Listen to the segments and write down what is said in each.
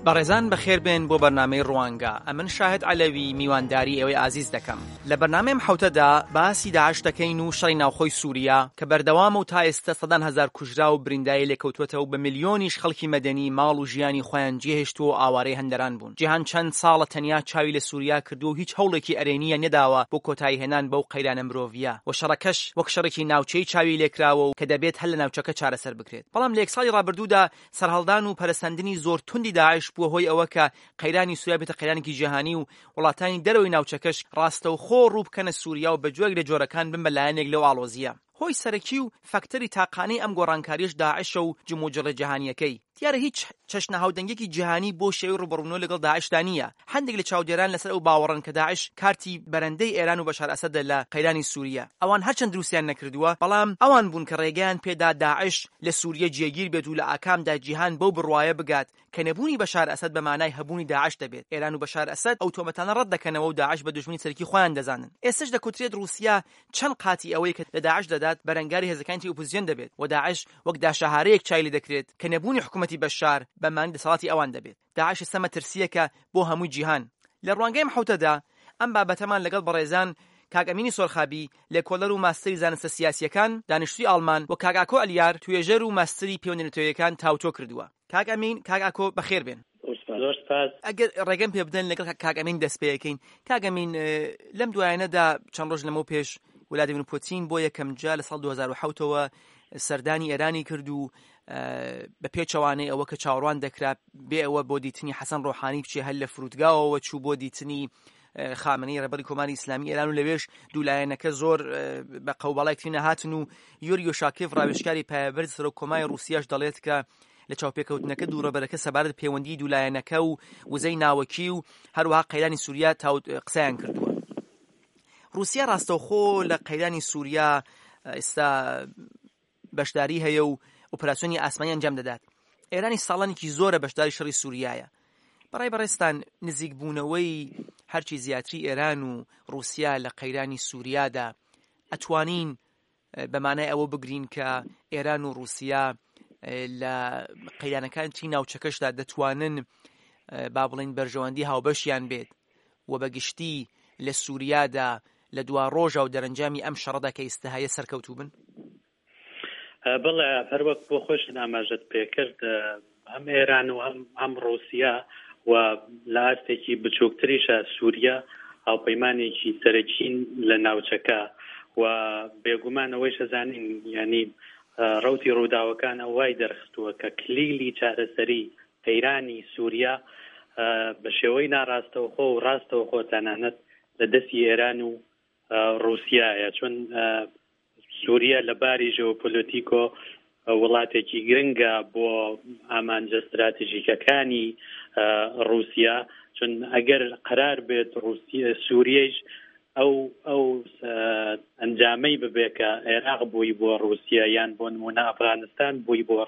بەڕێزان بەخێر بێن بۆ بەرنامەی ڕوانگە. ئەمن شاهد عەلەوی میوانداری ئێوەی ئازیز دەکەم. لە بەرنامەم حەوتەدا باسی داعش دەکەین و شەڕی ناوخۆی سووریا کە بەردەوامە و تا ئێستا سەدان هەزار کوژرا و بریندای لێکەوتووەتەوە و بە میلیۆنیش خەڵکی مەدەنی ماڵ و ژیانی خۆیان جێهێشتووە و ئاوارەی هەندەران بوون. جیهان چەند ساڵە تەنیا چاوی لە سووریا کردو و هیچ هەوڵێکی ئەرێنیە نەداوە بۆ کۆتایی هێنان بەو قەیرانە مرۆڤیە و شەڕەکەش وەک شەڕێکی ناوچەی چاوی لێکراوە و کە دەبێت هەر لە ناوچەکە چارەسەر بکرێت. بەڵام لە یەک ساڵی ڕابردوودا سەرهەڵدان و پەرەسەندنی زۆر توندی داعش بووە هۆی ئەوە کە قەیرانی سووریا بێتە قەیرانێکی جیهانی و وڵاتانی دەرەوەی ناوچەکەش ڕاستەوخۆ ڕوو بکەنە سووریا و بە جۆرێک لە جۆرەکان بن بە لایەنێک لەو ئاڵۆزیە. هۆی سەرەکی و فەکتەری تاقانەی ئەم گۆڕانکاریش داعشە و جموجڕە جیهانیەکەی. دیارە هیچ چەشنە هاودەنگێکی جیهانی بۆ شێوەی ڕوبەڕوونەوە لەگەڵ داعشدا نییە. هەندێک لە چاودێران لەسەر ئەو باوەڕن کە داعش کارتی بەرەندەی ئێران و بەشار ئەسەدە لە قەیرانی سووریا. ئەوان هەرچەند دروستیان نەکردووە، بەڵام ئەوان بوون کە ڕێگەیان پێدا داعش لە سووریا جێگیر بێت و لە ئاکامدا جیهان بەو بڕوایە بگات کە نەبوونی بەشار ئەسەد بە مانای هەبوونی داعش دەبێت. ئێران و بەشار ئەسەد ئەو تۆمەتانە ڕەت دەکەنەوە و داعش بە دوژمنی سەرکی خۆیان دەزانن. ئێستش دەکوترێت رووسیا چەند قاتی ئەوەی کە لە داعش دەدات بەرەنگاری هێزەکانی ئۆپۆزیسیۆن دەبێت و داعش وەک داشەهارەیەک چای دەکرێت کە نەبوونی حکوومەتی بەشار بە مانی دەسەڵاتی ئەوان دەبێت. داعش سەمە ترسیەکە بۆ هەمووی جیهان. لە ڕوانگەی حەوتەدا ئەم بابەتەمان لەگەڵ بەڕێزان کاک ئەمینی سۆرخابی لێکۆڵەر و ماستەری زانستە سیاسیەکان دانیشتووی ئاڵمان و کاک ئاکۆ ئەلیار توێژەر و ماستەری پەیوەندیتەوەیەکان تاوتۆ کردووە. کاک ئەمین، کاک ئاکۆ بەخێر بێن. ئەگەر ڕێگەم پێ بدەن لەگەڵ کاک ئەمین دەست پێیەکەین. کاک ئەمین، لەم دوایانەدا چەند ڕۆژ لەمەو پێش ولادیمیر پوتین بۆ یەکەم جا لە ساڵ 2007ەوە سەردانی ئێرانی کرد و بە پێچەوانەی ئەوە کە چاوەڕوان دەکرا بێ ئەوە بۆ دیتنی حەسەن ڕۆحانی بچێ هەر لە فرودگاوەوە چوو بۆ دیتنی خامنەی ڕێبەری کۆماری ئیسلامی ئێران و لەوێش دوولایەنەکە زۆر بە قەوباڵایەکی نەهاتن و یۆری یۆشاکێف ڕاوێژکاری پایەبەرز سەرۆک کۆمای رووسیاش دەڵێت کە لە چاوپێکەوتنەکە دووڕەبەرەکە سەبارەت پەیوەندی دوولایەنەکە و وزەی ناوەکی و هەروەها قەیرانی سووریا قسەیان کردووە. رووسیا ڕاستەوخۆ لە قەیرانی سووریا ئێستا بەشداری هەیە و ئۆپراسیۆنی ئاسمانی ئەنجام دەدات. ئێرانی ساڵانێکی زۆرە بەشداری شەڕی سووریایە. بەڕای بەڕێستان نزیک بوونەوەی هەرچی زیاتری ئێران و رووسیا لە قەیرانی سووریادا ئەتوانین بەمانای ئەوە بگرین کە ئێران و رووسیا لە قەیرانەکانی ناوچەکەشدا دەتوانن با بڵین بەرژەوەندی هاوبەشیان بێت و بەگشتی لە سووریادا لە دوا ڕۆژە و دەرەنجامی ئەم شەڕەدا کە ئێستا هەیە سەرکەوتوو بن؟ بەڵێ هەروەک بۆ خۆش ئاماژەت پێکرد هەم ئێران و هەم رووسیا و لە ئاستێکی بچووکتریشە سووریا هاوپەیمانێکی سەرەکین لە ناوچەکە و بێگومانەوەی شەزانین یعنی ڕوتی ڕووداوەکان ئەوای دەرخستووە کە کلیلی چارەسەری قەیرانی سووریا بە شێوەی ناڕاستەوخۆ و ڕاستەوخۆ تەنانەت لە دەستی ئێران و رووسیایە، چون سووریا لە باری ژێۆپۆلیتیکۆ وڵاتێکی گرنگە بۆ ئامانجە استراتیژیکەکانی رووسیا، چون ئەگەر قرار بێت سووریەش ئەو ئەنجامەی ببێ کە عێراق بووی بۆ رووسیا یان بۆ نمونە ئەفغانستان بووی بۆ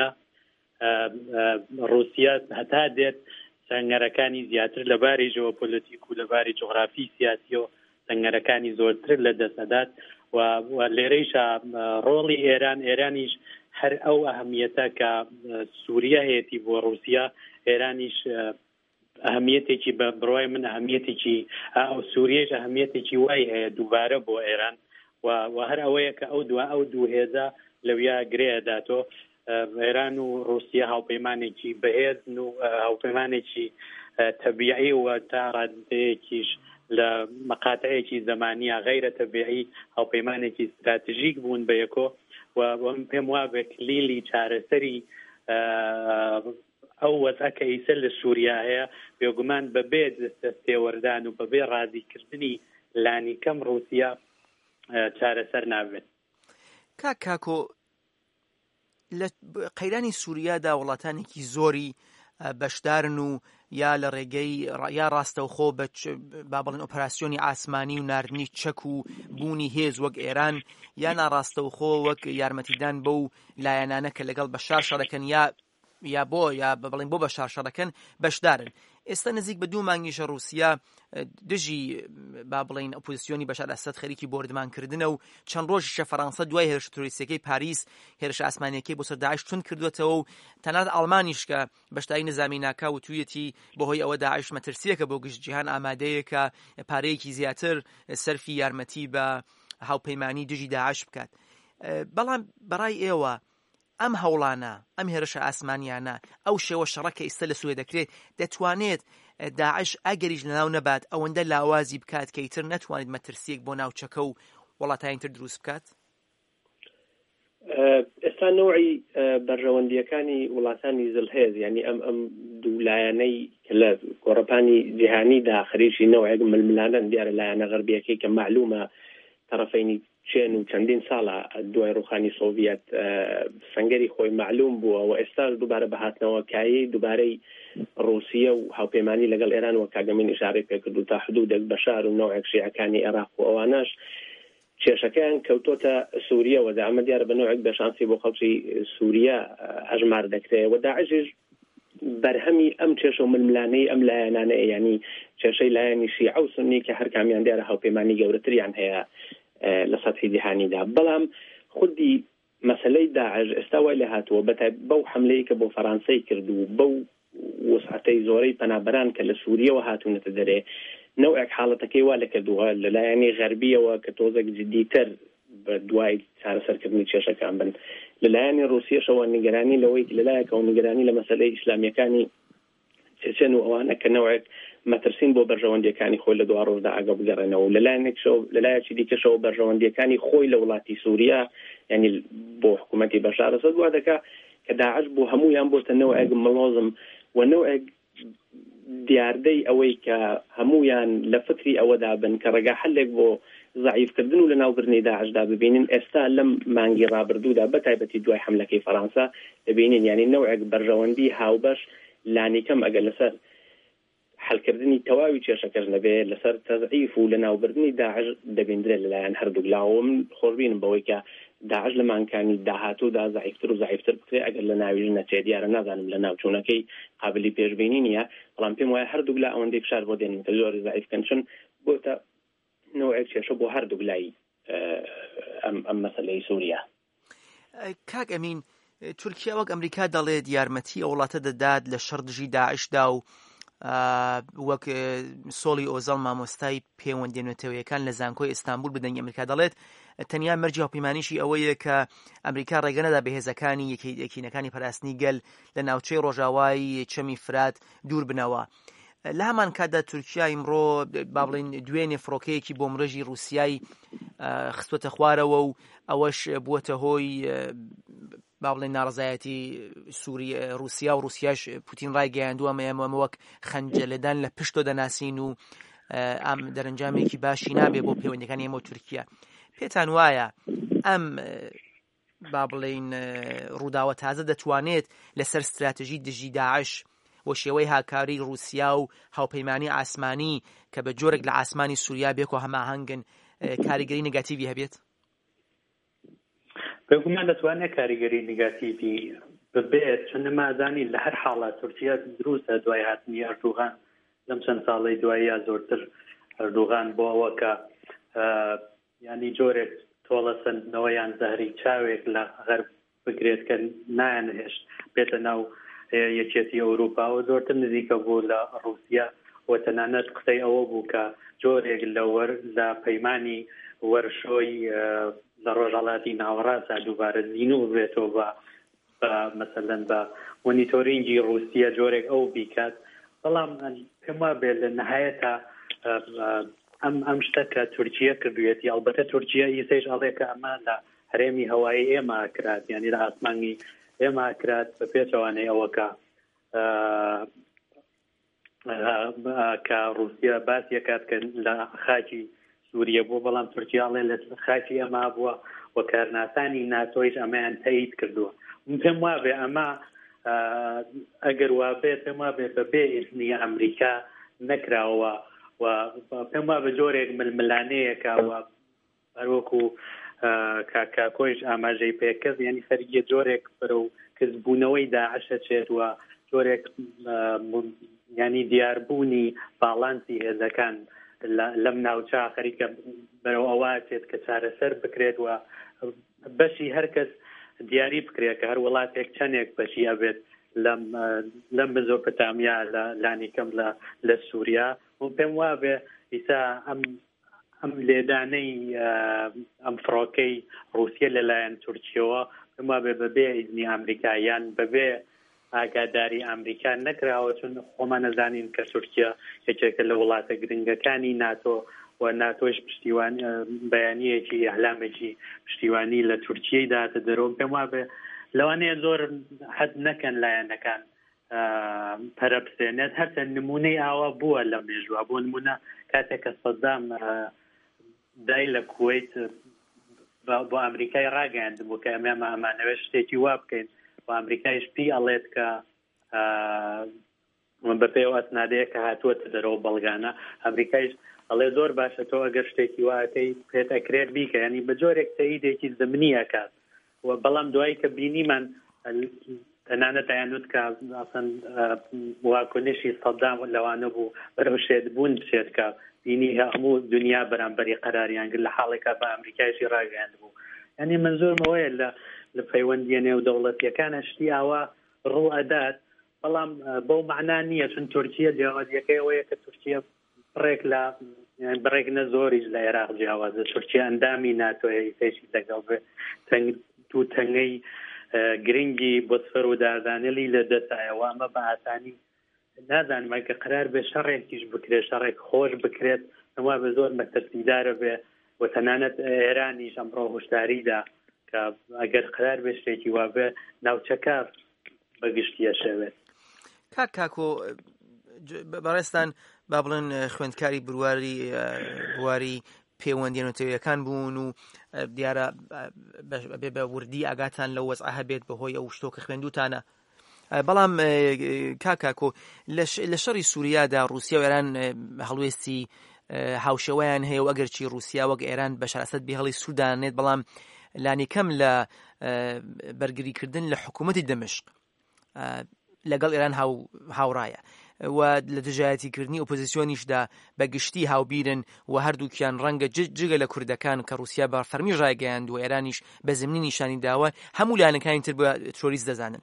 رووسیا هەتا دێت سەنگەرەکانی زیاتر لە باری ژێۆپۆلیتیک و لە باری جوغرافی سیاسی و سەنگەرەکانی زۆرتر لە دەستەدات و لێرەیشە ڕۆڵی ئێرانیش هەر ئەو ئەهەمیەتە کە سووریا هەیەی بۆ رووسیا، ئێرانیش ئەهەمیەتێکی بە بڕوای من ئەهەمیەتێکی ئەو سووریەش ئەهەمیەتێکی وای هەیە دووبارە بۆ ئێران و هەر ئەوەیە کە ئەو دوو هێزە لەویا گرێداتۆ ئێران و رووسیا هاوپەیمانێکی بەهێزن و هاوپەیمانێکی تەبیعی و تا ڕادەیەکیش لە مەقاتەیەکی زەمانیە غەیرە تەبیعی هاوپەیمانێکی استراتیژیک بوون بە یەکۆ و پێم وابێ کلیلی چارەسەری ئەو وەزعەکە ئیسە لە سووریا هەیە بێگومان بەبێ دەستێوەردان و بەبێ ڕازیکردنی لانی کەم رووسیا چارەسەر نابێت. کاکۆ لە قەیرانی سووریادا وڵاتانێکی زۆری بەشدارن و یا لە ڕێگەی یا ڕاستەوخۆ با بڵێن ئۆپەراسیۆنی ئاسمانی و ناردنی چەک و بوونی هێز وەک ئێران یا ناڕاستەوخۆ وەک یارمەتیدان بەو لایەنانە کە لەگەڵ بەشار شەڕەکەن یا بۆ بڵێن بۆ بەشار شەڕەکەن بەشدارن. ئێستا نزیک بە 2 مانگیشە رووسیا دژی با بڵین ئۆپۆزیسیۆنی بەشار ئەسەد خەریکی بۆردمانکردنە و چەند ڕۆژیشە فەڕەنسا دوای هێرش تۆریستەکەی پاریس هێرش ئاسمانیەکەی بۆ سەر داعش تون کردوێتەوە و تەنانەت ئەڵمانیش کە بەشداری نظامی ناکا و تویەتی بەهۆی ئەوە داعش مەترسیەکە بۆ گشت جیهان ئامادەیە کە پارەیەکی زیاتر سەرفی یارمەتی بە هاوپەیمانی دژی داعش بکات. بەڵام بەڕای ئێوە ئەم هەوڵانە ئەم هێرشە ئاسمانیانە ئەو شێوە شەڕەکە ئێستا لە سووریا دەکرێت دەتوانێت داعش ئەگەریش لەناو نەبات ئەوەندە لاوازی بکات کە ئیتر نەتوانێت مەترسیەک بۆ ناوچەکە و وڵاتایتر دروست بکات؟ ئێستا نوعی بەرژەوەندیەکانی وڵاتانی زلهێز یعنی ئەم دوولایەنەی کە لە گۆڕەپانی جیهانیدا خەریکی نەوەیەک ململانن دیارە لایەنە غەربیەکەی کە معلومە تەرەفەینی چێن و چەندین ساڵە دوای ڕوخانی سۆڤیەت سەنگەری خۆی معلوم بووە و ئێستا دووبارە بەهاتنەوەکایی دووبارەی رووسیە و هاوپەیمانی لەگەڵ ئێران و کاگەمین ئیشارەی پێکردو تا حدودێک بەشار و نەوەیەک شیعەکانی عێراق و ئەوانەش کێشەکەیان کەوتۆتە سووریا و ئەمە دیارە بە نوعێک بەشانسی بۆ خەڵکی سووریا هەژمار دەکرێت و داعشیش بەرهەمی ئەم کێشە و ململانەی ئەم لایەنانەیە یعنی کێشەی لایەنی شیعە و سونی کە هەر کامیان دیارە هاوپەیمانی گەورەتریان هەیە لە سەطحی جیهانیدا. بەڵام خودی مەسەلەی داعش ئێستا وای لێ هاتووە بەو حملەی کە بۆ فەڕەنسای کردو بەو وسعەتەی زۆرەی پەنابەران کە لە سووریەوە هاتوونەتە دەرێ نەوەک حاڵەتەکەی وا لە کردووە لەلایەنی غەربیەوە کە تۆزێک جدیتر بە دوای چارەسەرکردنی کێشەکان بن لەلایەنی رووسیەشەوە نیگەرانی لەوەی لەلایەکەوە نیگەرانی لە مەسەلەی ئیسلامیەکانی چێچن و ئەوانە کە نەوەک مەترسین بۆ بەرژەوەندیەکانی خۆی لە دوا ڕۆژدا ئاگە بگەڕێنەوە لەلایەکی دیکەشەوە بەرژەوەندیەکانی خۆی لە وڵاتی سووریا یعنی بۆ حکوومەتی بەشار ئەسەد وا دەکا کە داعش بۆ هەمویان بۆتە نەوەک مەڵۆزم و نەوەک دیاردەی ئەوەی کە هەمویان لە فکری ئەوەدا بن کە ڕێگا حلێک بۆ ضعیفکردن و لە ناوبردنی داعشدا ببینن ئێستا لەم مانگی ڕابردوودا بەتایبەتی دوای حملەکەی فەڕەنسا دەبینین یعنی نەوەک بەرژەوەندی هاوبەش لانیکەم ئەگەر لەسەر حلکردنی تەواوی کێشەکەش نەبێ لەسەر تەضعیف و لە ناوبردنی داعش دەبیندرێت لەلایەن هەردوو لاوە من خۆشببینم بەوەی کە داعش لە مانکانی داهاتوودا ضعیفتر و ضعیفتر بکرێت ئەگەر لە ناویش نەچێت دیارە نازانم لە ناوچوونەکەی قابلی پێشبینی نییە بەڵام پێم وایە هەردوو لا ئەوەندەی فشار بۆ دێنن کە زۆر ضعیفکەن چون بۆتە نوعێک کێشە بۆ هەردوو لای ئەم مەسەلەی سووریا. کاک ئەمین تورکیا وەک ئەمریکا دەڵێت یارمەتی ئەو وڵاتە دەدات لە شەڕ دژی داعشدا و وەک سۆڵی ئۆزەڵ مامۆستای پەیوەندیێنێتەوەیەکان لە زانکۆی ئیستانبول بدەنگی ئەمریکا دەڵێت تەنیا مەرجی هاوپەیمانیشی ئەوەیە کە ئەمریکا ڕێگە نەدا بەهێزەکانی یەکینەکانی پاراستنی گەل لە ناوچەی ڕۆژاوای چەمی فرات دوور بنەوە. لە هەمان کاتدا تورکیا ئیمڕۆ با بڵین دوێنێ فڕۆکەیەکی بۆ مرۆژی رووسیای خستوەتە خوارەوە و ئەوەش بووەتە هۆی با بڵێن ناڕزایەتی رووسیا و رووسیاش پوتین ڕایگەیاندووە ئەمە وەک خەنجەلەدان لە پشتۆ دەناسین و ئەم دەرەنجامێکی باشی نابێ بۆ پەیوەندیەکانی ئێمە و تورکیا. پێتان وایە ئەم با بڵێن ڕووداوە تازە دەتوانێت لەسەر استراتژی دژی داعش و شێوەی هاکاری رووسیا و هاوپەیمانی ئاسمانی کە بە جۆرێک لە ئاسمانی سووریا بێک و هەماهەنگن کاریگەری نگاتیڤی هەبێت؟ بەگومان دەتوانێت کاریگەری نگاتیڤی ببێت چون نەمازانی لە هەر حاڵات تورکیا دروستە دوای هاتنی ئەردوغان لەم چەند ساڵی دوای یا زۆرتر ئەردوغان بۆ ئەوە کە ینی جۆرێک تۆڵەسەندنەوەیان زەهری چاوێک لە غەرب بگرێت کە نایانهێشت بێتە ناو یەکێتی ئەوروپا و زۆرتر نزیکە بوو لە رووسیا و تەنانەت قسەی ئەوە بوو کە جۆرێک لە پەیمانی وەرشۆی لە ڕۆژهەڵاتی ناوەڕاستدا دووبارە زیینوو بێتەوە بە مەسەلەن بە مۆنیتۆرینگی رووسیا جۆرێک ئەو بیکات. بەڵام پێم وابێت لە نەهایەتە ئەم شتە کە تورکیا کردوێتی ئەلبەتە تورکیا ئیسەیش ئەڵێ کە ئەمە لە هەرێمی هەوایی ئێمە کرات یعنی لە ئاسمانی ئێمە کرات بە پێچەوانەی ئەوە کە رووسیا باسی کات کە لە خاکی سووریا بوو بەڵام تورکیاڵێ لە خاکی ئەمە بووە و کارناسانی ناتۆیش ئەمەیان تایید کردووە. پێم وابێ ئەمە ئەگەر وابێت پێم وابێ بەبێ ئیزنی ئەمریکا نەکراوە و پێم وابێ جۆرێک ململانەیەکە و هەروەکو کاکۆیش ئاماژەی پێکرد یعنی خەریکە جۆرێک بەرەو کەسبوونەوەی داعشە چێت و جۆرێک ینی دیاربوونی باڵانسی هێزەکان لەم ناوچە خەریکە بەرەو ئەواتێت کە چارەسەر بکرێت و بەشی هەرکەس دیاری بکرێت کە هەر وڵاتێک چەندێک بەشی ئەبێت لەم مزۆپۆتامیا لانیکەم لە سووریا و پێم وابێ ئیسا ئەم لێدانەی ئەم فڕۆکەی رووسیا لەلایەن تورکیەوە پێم وابێ بەبێ ئیزنی ئەمریکا یان بەبێ ئاگاداری ئەمریکا نەکراوە چون خۆمان نەزانین کە تورکیا یەکێکە لە وڵاتە گرنگەکانی ناتۆ و ناتۆش پشتیوان بەیانیەکی ئەعلامێکی پشتیوانی لە تورکیای داتە دەرەوە پێم وابێ لەوانەیە زۆر حەد نەکەن لایەنەکان پەرەپسێنێت هەرچەند نمونەی ئاوا بووە لە مێژووە بۆ نمونە کاتێک کە سەدام دای لە کوێیت بۆ ئەمریکای ڕاگەیاندبوو کە ئەمانەوێت شتێکی وا بکەین و ئەمریکایش پێی ئەڵێت کە بەپێ ئەسنادەیە کە هاتووەتە دەرەوە بەڵگانە ئەمریکایش ئەڵێ زۆر باشە تۆ ئەگەر شتێکی واتەی پێت ئەکرێت بیکە ینی بە جۆرێک تەییدێکی زمینی ئەکات و بەڵام دوایی کە بینیمان تەنانەت ئەیانوت کە ئەسەن واکنشی سەدام لەوانە بوو بەرەو شێتبوون بچێت کە بینی هەموو دنیا بەرامبەری قەراریان کرد لە حاڵێکە بە ئەمریکایشی ڕاگەیاند بوو ینی منزۆرمەوەیە لە پەیوەندیە نێو دەوڵەتیەکانە شتی ئاوا ڕوو ئەدات بەڵام بەو معنا نییە چون تورکیا جیاوازیەکەیەوەیە کە تورکیا بڕێک نە زۆریش لە عێراق جیاوازە تورکیا ئەندامی ناتۆیە فێشی لەگەڵ بێ دوو تەنگەی گرنگی بۆسفەر و داردانەلی لە دەستایەوە ئەمە بە ئاسانی نازانمە کە قرار بێ شەڕێکیش بکرێت شەڕێک خۆش بکرێت ئەوە بە زۆر مەترسیدارە بێ و تەنانەت ئێرانیش ئەمڕۆ هۆشداریدا کە ئەگەر قرار بێ شتێکی وا بێ ناوچەکە بەگشتیە شەوێت. کاکۆ بەڕێستان با بڵێن خوێندکاری بواری پەیوەندیانەتەوەیەکان بوون و دیارە بە وردی ئاگاتان لە وەزع هەبێت بەهۆی ئەو شتۆ کە خوێندوتانە. بەڵام کاکۆ لە شەڕی سووریادا رووسیا و ئێران هەڵوێستی هاوشێوەیان هەیە و ئەگەرچی رووسیا وەک ئێران بەشار ئەسەد بێهەڵی سوودانێت بەڵام لانی کەم لە بەرگریکردن لە حکوومەتی دەمشق لەگەڵ ئێران هاوڕایە و لە دژایەتیکردنی ئۆپۆزیسیۆنیشدا بە گشتی هاوبیرن و هەردووکیان ڕەنگە جگە لە کوردەکان کە رووسیا بە فەرمی ڕایگەیاند و ئێرانیش بە زمینی نیشانی داوە هەموو لایەنەکانی تر بە تۆریست دەزانن.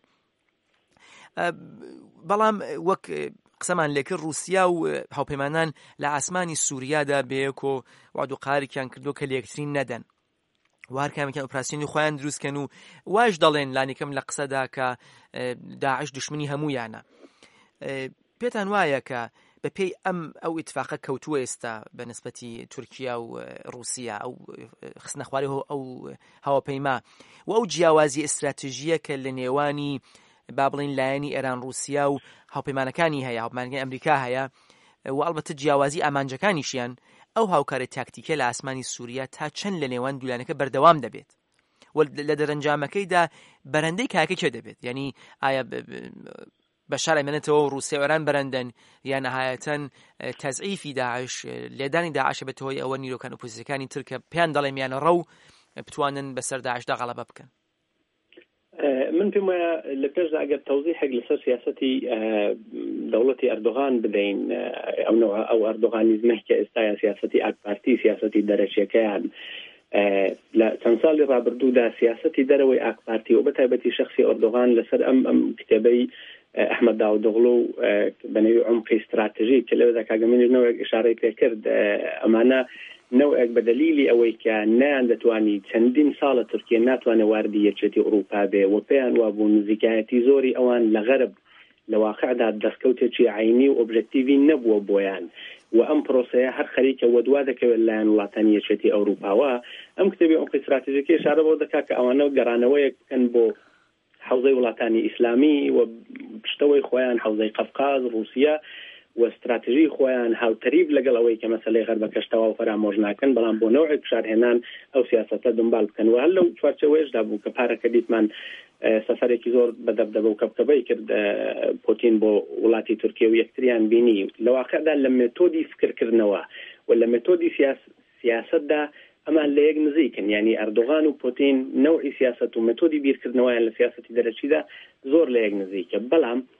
بەڵام وەک قسەمان لێکرد رووسیا و هاوپەیمانان لە ئاسمانی سووریادا بەیەکۆ وعد و قارێکیان کردو کە لەیەکترین نەدەن و هەر کامێکیان ئۆپراسیۆنی خۆیان دروستکەن و واش دەڵێن لانیکەم لە قسەدا کە داعش دشمنی هەموویانە. پێتان وایە کە بەپێی ئەو ئیتفاقە کەوتووە ئێستا بە نسبەتی تورکیا و رووسیا ئەو خستنەخواری ئەو هاوپەیما و ئەو جیاوازی ئستراتیژیە کە لە نێوانی با بڵین لایەنی ئێران رووسیا و هاوپەیمانەکانی هەیە هاوپەیمانەکانی ئەمریکا هەیە و ئەڵبەتە جیاوازی ئامانجەکانیشیان ئەو هاوکارە تاکتیکە لە ئاسمانی سووریا تا چەند لە نێوان دوولانەکە بەردەوام دەبێت و لە دەرەنجامەکەیدا بەرەندەی کاکە کێ دەبێت یعنی ئایا بەشار ئەمێنێتەوە رووسیا و ئێران بەرەندەن یان نەهایەتەن تەزعیفی داعش لێدانی داعش بێتەوەی ئەوە نیرۆکان ئۆپۆزیسیەکانی ترکە پێیان دەڵێ میانە ڕەو بتوانن بەسەر داعشدا غەڵەبە بکەن. من پێم وایە لە پێشدا ئەگەر تەوزیحێک لەسەر سیاسەتی دەوڵەتی ئەردۆغان بدەین ئەو ئەردۆغانیزمێک کە ئێستاە سیاسەتی ئاکپارتی سیاسەتی دەرەچیەکەیان لە چەند ساڵی ڕابردوودا سیاسەتی دەرەوەی ئاکپارتی و بەتایبەتی شەخصی ئەردۆغان لەسەر ئەم کتێبەی ئەحمەد داودۆغڵو بەنێوی عمقی استراتژی کە لەوێدا کاگەمێنی نەوەک ئشارەی پێکرد ئەمانە نەوەک بە دلیلی ئەوەی کە نیان دەتوانی چەندین ساڵە تورکیا ناتوانێت واردی یەکێتی ئەوروپا بێ و پێیان وابوو نزیکایەتی زۆری ئەوان لە غەرب لە واقعدا دەستکەوتێکی عینی و ئۆبژێکتیڤی نەبووە بۆیان و ئەم پرۆسەیە هەر خەریکە وەدوا دەکەوێت لایەن وڵاتانی یەکێتی ئەوروپاوە ئەم کتێبی عمقی استراتیژیەکەی ئشارە بۆ دەکات کە ئەوانە گەڕانەوەیەک بکەن بۆ حوزەی وڵاتانی ئیسلامی و پشتەوەی خۆیان حوزەی قەفقاز رووسیا و استراتیژی خۆیان هاوتەریب لەگەڵ ئەوەی کە مەسەلەی غەربەکەشتەوە و فەرامۆژ ناکەن بەڵام بۆ نەوەیەک بشارهێنان ئەو سیاسەتە دنبال بکەن و هەر لەو چوارچەوەیەشدا بوو کە پارەکە دیتمان سەفەرێکی زۆر بەدەبدەبە و کەبکەبەی کرد پۆتین بۆ وڵاتی تورکیا و یەکتریان بینی لە واقعدا لە مێتۆدی فکرکردنەوە و لە مێتۆدی سیاسەتدا ئەمان لە یەک نزیکن یعنی ئەردۆغان و پۆتین نەوعی سیاسەت و مێتۆدی بیرکردنەوەیان لە سیاسەتی دەرەچیدا زۆر لە یەک نزیکە بەڵام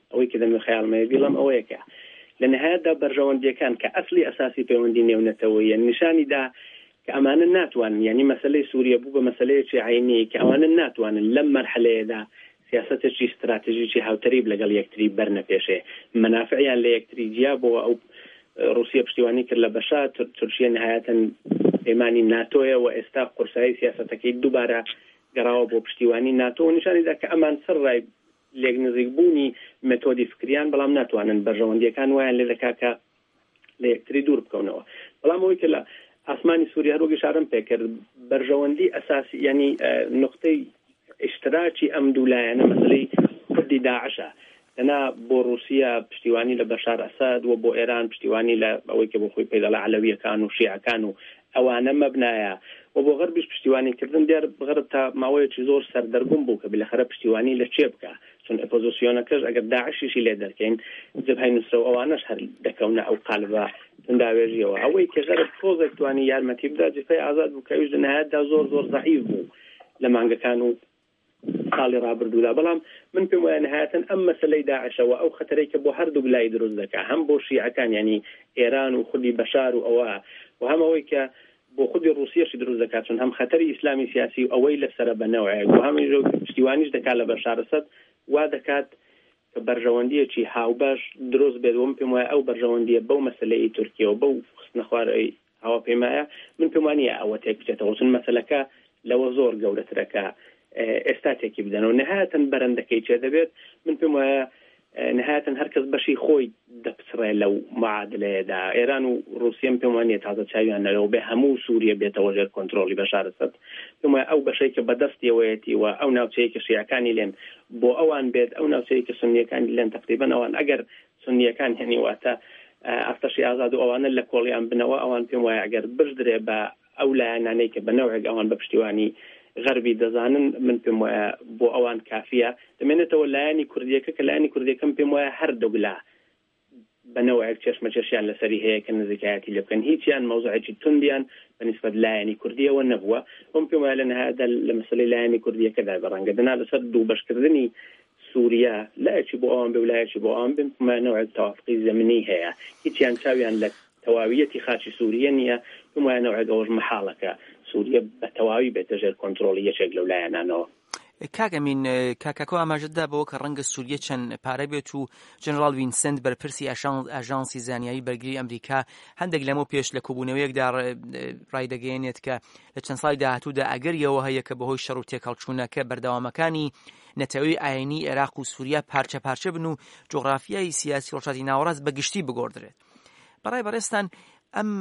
ئەوەی کە دەمێ خەیاڵمەیە بیڵم ئەوەیەکە لە نهایەتدا بەرژەوەندیەکان کە ئەسلی ئەساسی پەیوەندی نێونەتەوەیە نیشانی دا کە ئەمانە ناتوانن یعنی مەسەلەی سووریا بوو بە مەسەلەیەکی عینی کە ئەوانە ناتوانن لەم مەرحلەیەدا سیاستێکی استراتیژیکی هاوتەریب لەگەڵ یەکتری بەرنە پێشێ منافعیان لە یەکتری جیا بۆ ئەو رووسیا پشتیوانی کرد لە بەشا تورکیا نهایەتەن پەیمانی ناتۆیە و ئێستا قورسایی سیاستەکەی دووبارە گەڕاوە بۆ پشتیوانی ناتۆ و نیشانیدا کە ئەمان سڕای لێک نزیک بوونی مێتۆدی فکریان بەڵام ناتوانن بەرژەوەندیەکان وایان لێ دەکا کە لە یەکتری دوور بکەونەوە بەڵام ئەوەی کە لە ئاسمانی سووریا هەروەک ئشارەم پێکرد بەرژەوەندی ئەساسی ینی نقطەی اشتراکی ئەم دوولایەنە مەسەلەی کوردی داعشە لەنا بۆ رووسیا پشتیوانی لە بەشار ئەساد و بۆ ئێران پشتیوانی لە ئەوەی کە بۆ خۆی پێدەڵە عەلەویەکان و شیعەکان و ئەوانە مەبنایە و بۆ غەربیش پشتیوانیکردن دیار غەرب تا ماوەیەکی زۆر سەردەرگوم بوو کە بلەخەرە پشتیوانی لە چێ بکە چون ئۆپۆزیسیۆنەکەش ئەگەر داعشیشی لێ دەرکەین جبهەی نووسرە و ئەوانەش هەر دەکەونە ئەو قالبە تنداوێژیەوە ئەوەی کە غەرب تۆزێک توانی یارمەتی بدا جبهەی ئازاد بوو کە ئەویش لە نهایەتدا زۆر ضعیف بوو لە مانگەکان و ساڵی ڕابردوودا بەڵام من پێم وایە نهایەتەن ئەم مەسەلەی داعشەوە ئەو خەتەرەی کە بۆ هەردوو بلای دروست دەکا هەم بۆ شیعەکان ینی ئێران و خودی بەشار و ئەوە و هەم ئەوەی کە بۆ خودی رووسیەشی دروست دەکات چون هەم خەتەری ئیسلامی سیاسی و ئەوەی لەسرە بەنەوەیە و هەم پشتیوانیش دەکات لە بەشار ئەسەد وا دەکات کە بەرژەوەندیەکی هاوبەش دروست بێت و من پێم وایە ئەو بەرژەوەندیە بەو مەسەلەی تورکیە و بەو خستنە خوارەوەی هاوپەیمایە من پێم وانییە ئەوە تێک بچێتەوە چون مەسەلەکە لەوە زۆر گەورەترەکە ئێستا تێکی بدەنەوە نهایەتەن بەرەندەکەی چێ دەبێت من پێم وایە نهایەتەن هەرکەس بەشی خۆی دەپسڕێ لەو معادلەیەدا ئێران و رووسیا پێم وانییە تازە چاویان نەرەوە بێ هەموو سووریە بێتەوە ژێر کۆنتڕۆلی بەشار ئەسەد پێم وایە ئەو بەشەی کە بەدەستیەوەیەتی و ئەو ناوچەیە کە شیعەکانی لێن بۆ ئەوان بێت ئەو ناوچەیە کە سونیەکانی لێن تقریبەن ئەوان ئەگەر سونیەکان هێنی واتە ئەفتەشی ئازاد و ئەوانە لە کۆڵیان بنەوە ئەوان پێم وایە ئەگەر بردرێ بە ئەو لایەنانەی کە بەنەوەیەک ئەوان بە پشتیوانی غەربی دەزانن من پێم وایە بۆ ئەوان کافیە دەمێنێتەوە لایەنی کوردیەکە کە لایەنی کوردیەکەم پێم وایە هەردوولا بەنەوەیەک چێشمەچێشیان لەسەری هەیە کە نزیکایەتی لێ بکەن هیچیان مەوزوعێکی توندیان بەنسبەت لایەنی کوردیەوە نەبووە من پێم وایە لە نهایەتدا لە مەسەلەی لایەنی کوردیەکەدا بەڕەنگەدنا لەسەر دوو بەشکردنی سووریا لایەکی بۆ ئەوان بێ و لایەکی بۆ ئەوان بێن نەوەیەک تەوافقی زەمینی هەیە هیچیان چاویان لە تەواویەتی خاچی سووریە نییە پێم وایە نەوەیەک ئەوەش مەحاڵەکە سووریا بە تەواوی بێتە ژێر کۆنتڕۆلی یەکێک لەو لایەنانەوە کاگەمین کاکاکۆ ئاماژەتدا بەوە کە ڕەنگە سووریا چەند پارە بێت و جنرال وینسنت بەرپرسی ئاژانسی زانیاری بەرگری ئەمریکا هەندێک لەمە پێش لە کۆبوونەوەیەکدا ڕایدەگەیەنێت کە لە چەند ساڵی داهاتوودا ئەگەریەوە هەیە کە بەهۆی شەڕ و تێکەڵچوونەکە بەردەوامەکانی نەتەوەی ئاینی عێراق و سووریا پارچە پارچە بن و جۆغرافیای سیاسی ڕۆژهەڵاتی ناوەڕاست بەگشتی بگۆڕدرێت بەڕای بەڕێستان ئەم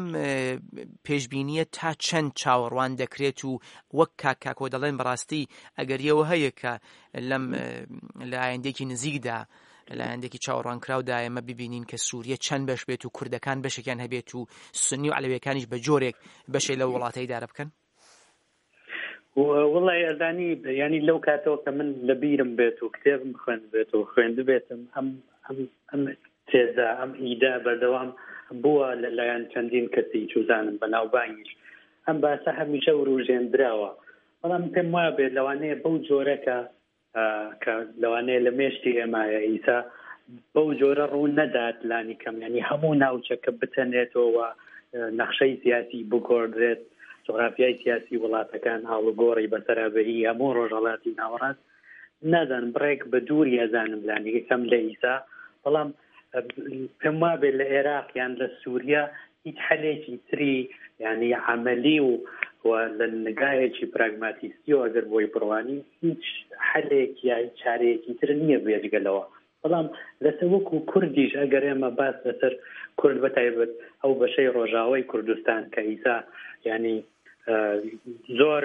پێشبینیە تا چەند چاوەڕوان دەکرێت و وەک کاکۆ دەڵێن بەڕاستی ئەگەریەوە هەیە کە لەم لە ئایندێکی نزیکدا لە ئایندێکی چاوەڕوانکراودا ئێمە ببینین کە سووریا چەند بەش بێت و کوردەکان بەشێکیان هەبێت و سونی و عەلەویەکانیش بە جۆرێک بەشێک لە وڵاتەی دارە بکەن وڵای ئەزانی ینی لەو کاتەوە کە من لە بیرم بێت و کتێبم خوێند بێت و خوێندە بێتم ئەم تێزە ئەم ئیدا بەردەوام بووە لەلایەن چەندین کەسی چوزانم بەناوبانگیش ئەم باسە هەمیشە وروژێندراوە بەڵام پێم وایە بێت لەوانەیە بەو جۆرەکە کە لەوانەیە لە مێشتی ئێمایە ئیسا بەو جۆرە ڕوو نەدات لانی کەم ینی هەموو ناوچەکە بتەنێتەوە نەخشەی سیاسی بگۆڕدرێت جغرافیای سیاسی وڵاتەکان هاوڵگۆڕی بەسەرابەری هەموو ڕۆژهەڵاتی ناوەڕاست نازان بڕێک بە دووری ئەزانم لانی کەم لە ئیسا بەڵام پێم وابێت لە عێراق یان لە سووریا هیچ حەلێکی تری ینی عملی و لە نگایەکی پراگماتیستی و ئەگەر بۆی بڕوانی هیچ حەلێک یا چارەیەکی تر نییە بێجگەلەوە بەڵام لەسەر وەکو کوردیش ئەگەر ئێمە باس لەسەر کورد بەتایبەت ئەو بەشەی ڕۆژاوای کوردستان کە ئیسا ینی زۆر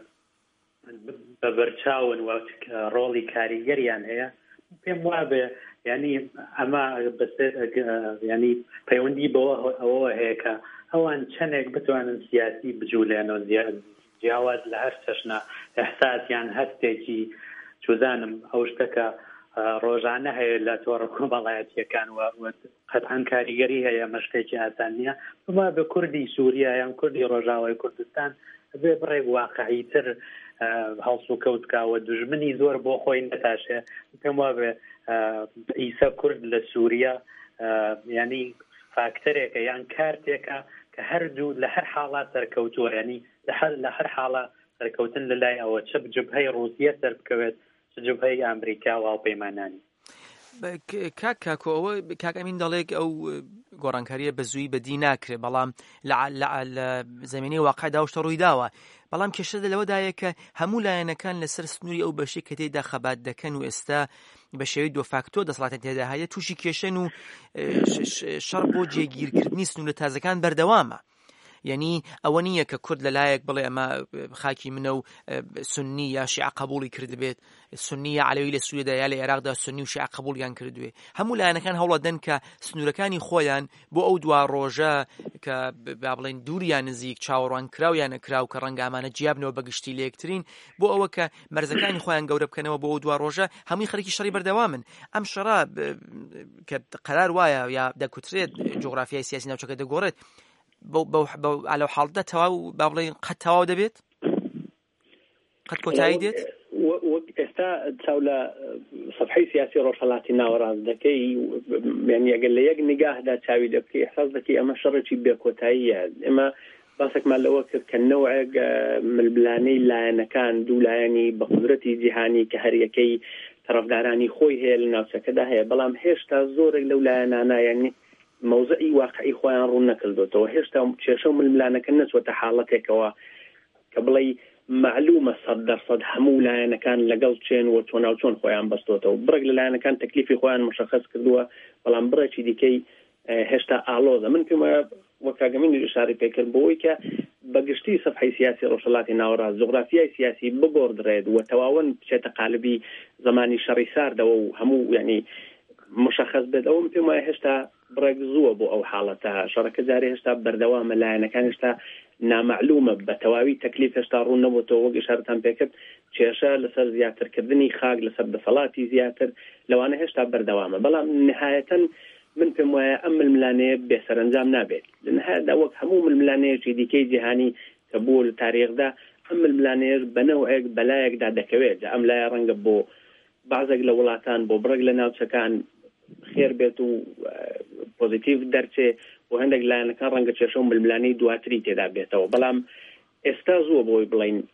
بەبەرچاون و ڕۆڵی کاریگەریان هەیە پێم وابێ ینی ئەمە ینی پەیوەندی بەوە ئەوە هەیە کە ئەوان چەندێک بتوانن سیاسی بجوولێنەوە جیاواز لە هەر چەشنە ئەحساسیان هەستێکی چوزانم ئەو شتەکە ڕۆژانە هەیە لە تۆڕە کۆمەڵایەتیەکان و قەتعاً کاریگەری هەیە مەشتێکی ئاسان نییە بما بە کوردی سووریا یان کوردی ڕۆژاوای کوردستان بێ بڕێک واقعیتر هەڵس و کەوتکاوە دوژمنی زۆر بۆ خۆی نەتاشێ پێم وابێ ئیسا کورد لە سووریا ینی فاکتەرێکە یان کارتێکە کە هەردوو لە هەر حاڵات سەرکەوتووە ینی لە هەر حاڵە سەرکەوتن لەلای ئەوە چ جبهەی ڕوسیە سەر بکەوێت چ جبهەی ئەمریکا و هاوپەیمانانی. کاکۆ ئەوە کاک ئەمین دەڵێک ئەو گۆڕانکاریە بە زووی بەدی ناکرێت بەڵام لە زمینەی واقعدا شتە ڕووی داوە بەڵام کێشە لەوەدایە کە هەموو لایەنەکان لەسەر سنووری ئەو بەشی کە تێدا خەبات دەکەن و ئێستا بە شێوەی دۆ فاکتۆ دەسەڵاتە تێدا هەیە تووشی کێشەن و شەڕ بۆ جێگیرکردنی سنوورە تازەکان بەردەوامە. یعنی ئەوە نییە کە کورد لەلایەک بڵێ ئەمە خاکی منە و سنی یا شیعە قبوڵی کرد بێت، سنی یا عەلەوی لە سووریا یا لە عێراقدا سنی و شیعە قبوڵیان کردوێ. هەموو لایەنەکان هەوڵ دەدەن کە سنوورەکانی خۆیان بۆ ئەو دوا ڕۆژە کە با بڵێن دووریان نزیک چاوەڕوان کراویان نەکراو کە ڕەنگە ئەمانە جیابنەوە بەگشتی لە یەکترین بۆ ئەوە کە مەرزەکانی خۆیان گەورە بکەنەوە بۆ ئەو دوا ڕۆژە هەمووی خەریکی شەڕی بەردەوامن. ئەم شەڕە کە قەرار وایە یا دەکوترێت جوغرافیای سیاسی ناوچەکە دەگۆڕێت على حالته تواو بابلي قد تواو دبيت قد كوتاي ديت وقتا تاولا صفحي سياسي روشلاتي ناوراز دكي يعني اقل لي نقاه دا تاوي دبكي احساس دكي اما شرطي بكوتاي اما باسك مع الوقت كالنوع من البلاني لا انا كان دولا يعني بقدرتي جهاني كهريكي طرف داراني خوي هي لنفسه كده هي بلام هيشتا زورك لولا انا يعني موضوعي واقعي خوان رونا كردوته وهشتا شيشو من الملانك الناس وتحالتك وكبلي معلومة صدر صد حمولة أنا كان لقلتشين وتوناوتون خوان بستوته وبرق للا أنا كان تكليفي خوان مشخص كردوه بلان برشي ديكي هشتا أعلوذة من كما وكاقمين الإشاري بيكر بويكا بقشتي صفحي سياسي روشلاتي ناورا زغرافيا سياسي بقورد ريد وتواون بشيء قالبي زماني شريسار دو همو يعني مشخص بد أو مثل ما هشتا برق زوه بو أو حالتها شركة جاري هشتا بردوام لاينا كان هشتا نامعلومة بتواوي تكليف هشتا رون نبوتو وقي شارتان بيكت شيشا لسر زياتر كردني خاق لسر بصلاتي زياتر لو أنا هشتا بردوامة بلا نهاية من فيما أم الملانية بيسر انزام نابت لأن هذا وقت هموم الملانية دي كي جهاني تبول تاريخ دا أم الملانية بنوعك بلايك دا دكويت أم لا يرنق بو بعضك لولاتان بو برق لنا وشكان خير بيتو بوزيتيف درچه وهندق لان كان رنگ چشم بالملاني دواتري تدا بيتو بلام استازو بو بلين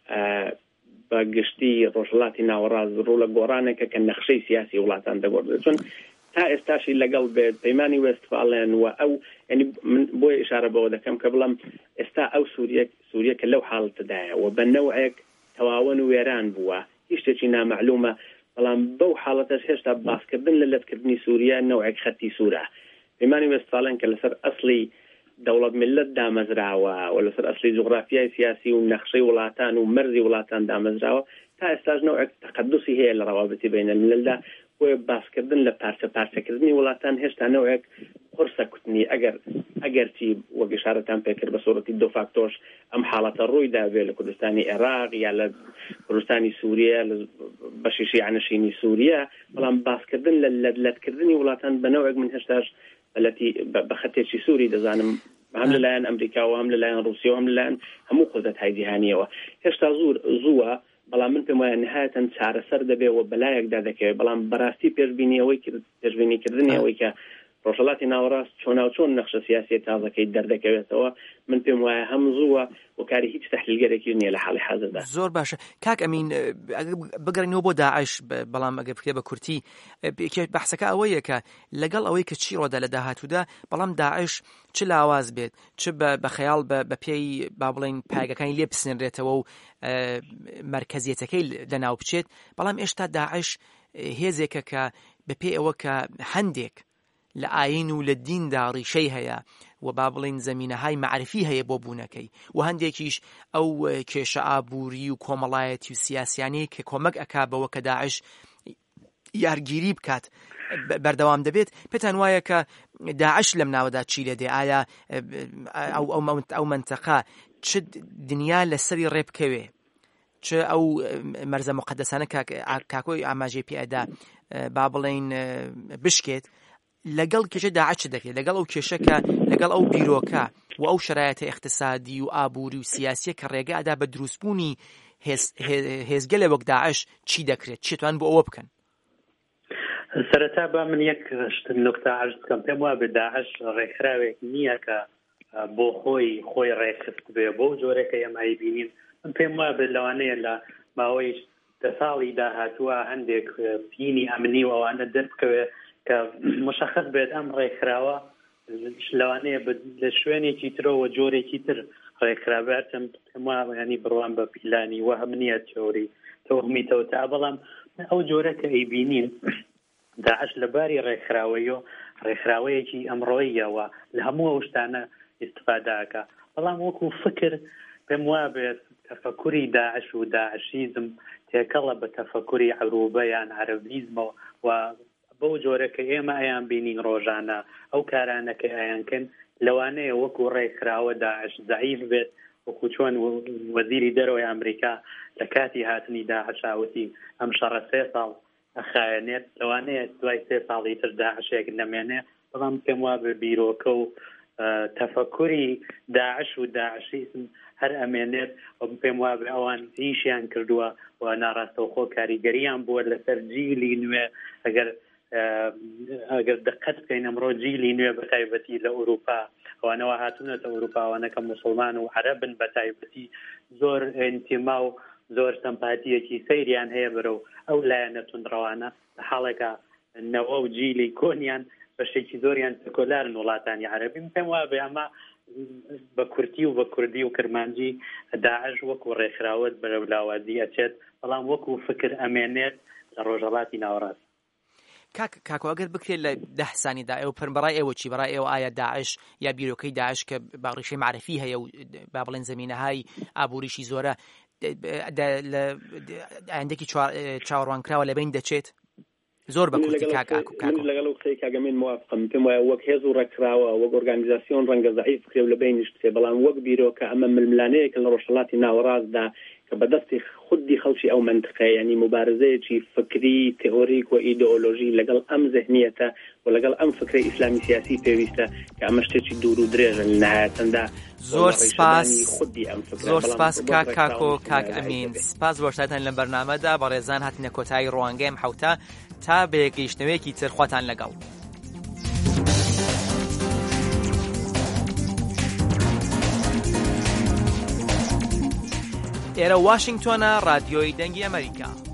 باگشتي روشلاتي ناوراز رولا غورانك كنخشي سياسي ولاتان دغور چون تا استاشي لقل بيماني وستفالن او يعني بو اشاره بو دكم قبلم استا او سوريا كلو حاله تدايا وبنوعك تواون ويران بوا يشتكينا معلومه بلام بو حالتش هشتا باسكردن للتكردني سوريا نوعك خطي سورة بماني وستفالن كالسر أصلي دولة ملت دامزراوة ولا سر أصلي جغرافيا سياسي ونخشي ولاتان ومرزي ولاتان دامزراوة تا استاج نوعك تقدسي هي الروابط بين الملل وباسكردن لبارسة كردني ولاتان هشتا نوعك قرصة كتني أجر تي وقشارتان بكر بصورة دو فاكتورش أم حالة الرويدة لكردستاني عراق يا لكردستاني سوريا بشيشي عنشيني سوريا بلان باسكردن لتكردني ولاتان بنوعك من هشتاج التي بختيشي سوري دزانم هم للايان أمريكا وهم للايان روسيا وهم للايان همو قدرت هاي جهانية وهشتا زوا بلان من فيما نهاية سعر سرد بي وبلايك دادك بلان براستي بيرجبيني كردني ويكا روشلاتي ناوراس چون نقش سياسي تازه كي دردكويتەوە من پێم وایە هەم زووە وەکاری هیچ تحلیلگەرێکی نییە لە حاڵی حاضردا. زۆر باشە کاک ئەمین بگەڕینەوە بۆ داعش بەڵام ئەگەر بکرێ بە کورتی بەحسەکە ئەوەیە کە لەگەڵ ئەوەی کە چی ڕۆدا لە داهاتوودا بەڵام داعش چ لاواز بێت چ بە خەیاڵ بە پێی با بڵێن پایگەکانی لێ بسنرێتەوە و مرکزیەتەکەی لەناو بچێت بەڵام ئێشتا داعش هێزێکە کە بەپێی ئەوە کە هەندێک لە ئاین و لە دیندا ڕیشەی هەیە و با بڵێن زەمینەهای معرفی هەیە بۆ بوونەکەی و هەندێکیش ئەو کێشە ئابووری و کۆمەڵایەتی و سیاسیانەی کە کۆمەک ئەکا بەوە کە داعش یارگیری بکات بەردەوام دەبێت. پێتان وایە کە داعش لەم ناوەدا چی لێ دێ ئایا ئەو منتەقە چ دنیا لەسەری ڕێبکەوێ چ ئەو مەرزە مقەدەسانە کاکۆی ئاماژەی پێئەدا با بڵێن بشکێت لەگەڵ کێشە داعش دەکرێت لەگەڵ ئەو کێشەکە لەگەڵ ئەو بیرۆکە و ئەو شرایەتە اقتصادی و ئابووری و سیاسیە کە ڕێگە ئەدا بە دروستبوونی هێزگە لە وەک داعش چی دەکرێت چێتوان بۆ ئەوە بکەن؟ سەرەتا با من یەک نکتە عرض بکەم. پێم وایە داعش ڕێکخراوێک نییە کە بۆ خۆی ڕێکخست بێ بۆ جۆرەکە ئێمە بینین. من پێم وایە لەوانەیە لە ماوەی ساڵی داهاتووە هەندێک پینی ئەمنی و ئەوانە دەربکەوێ کە مشخص بێت ئەم ڕێکخراوە لەوانەیە لە شوێنێکی ترەوە جۆرێکی تر ڕێکخراوێتم پێم وایە ینی بڕوان بە پیلانی وە هەم نییە تێۆری تۆهمیتەوە تا بەڵام ئەو جۆرەکە ئەیبینین داعش لەباری ڕێکخراوەیەکی ئەمڕۆییەوە لە هەموو ئەو شتانە ئیستفاداکە. بەڵام وەکو فکر پێم وایە بێت تەفەکوری داعش و داعشیزم تێکەڵە بە تەفەکوری عروبە یان عەرەبیزمەوە و بەو جۆرەکە ئێمە ئەیان بینین ڕۆژانە ئەو کارانەکە ئەیانکەن لەوانەیە وەکو ڕێکخراوە داعش زەعیف بێت وەکو چۆن وەزیری دەرەوەی ئەمریکا لە کاتی هاتنی داعش ئاوتی ئەم شەڕە 3 ساڵ ئەخایەنێت لەوانەیە دوای 3 ساڵی تر داعشێک نەمێنێ. بەڵام پێم وایە بە بیرۆکە و تەفەکوری داعش و داعشیزم هەر ئەمێنێت و پێم وایە ئەوان ئیشیان کردووە و ناڕاستەوخۆ کاریگەریان بووە لەسەر جیلی نوێ. ئەگەر دقت بکەین ئەمڕۆ جیلی نوێ بە تایبەتی لە ئەوروپا ئەوانەوە هاتوونەتە ئەوروپاوانەکە مسلمان و عەرەبن بە تایبەتی زۆر ئینتیما و زۆر سەمپاتیەکی سەیریان هەیە بەرەو ئەو لایەنە توندڕەوانە لە حاڵێکە نەوە و جیلی کۆنیان بەشێکی زۆریان سکۆلارن وڵاتانی عەرەبی. پێم وایە بە ئەمە بە کورتی و بە کوردی و کرمانجی داعش وەکو ڕێکخراوەت بەرەو لاوازی ئەچێت بەڵام وەکو فکر ئەمێنێت لە ڕۆژهەڵاتی ناوەڕاست. کاکۆ ئەگەر بکرێت لە 10 سانیدا ئێوە بەڕای ئێوە چی بەڕای ئێوە ئایا داعش یا بیرۆکەی داعش کە باڕیشەی معرفی هەیە و با بڵێن زەمینەهای ئابووریشی زۆرە ئایندێکی چاوەڕوانکراوە لەبین دەچێت؟ زۆر بە کورتی من لەگەڵ قسەی کاگەمێن موافقم. پێم وایە وەک هێز و ڕێکخراوە وەک ئۆرگانیزاسیۆن ڕەنگە زەعیف بکرێ و لەبینیش بچێ، بەڵام وەک بیرۆکە ئەمە ململانەیەکە لە ڕۆژهەڵاتی ناوەڕاستدا کە بەدەستی خودی خەڵکی ئەو منتقەیە، ینی مبارزەیەکی فکری تئۆریک و ئیدئۆلۆژی لەگەڵ ئەم ذهنیەتە و لەگەڵ ئەم فکری ئیسلامی سیاسی پێویستە کە ئەمە شتێکی دوور و درێژە لە نهایەتەندا. زۆر سپاس کاکۆ کاک ئەمین، سپاس بۆ شتاتان لە بەرنامەدا. بە ڕێزان هاتنە کۆتایی ڕوانگەی حوتە تا بەیەگەیشتنەوەیەکی تر خواتان لەگەڵ. ئێرە واشنگتۆنە، ڕادیۆی دەنگی ئەمریکا.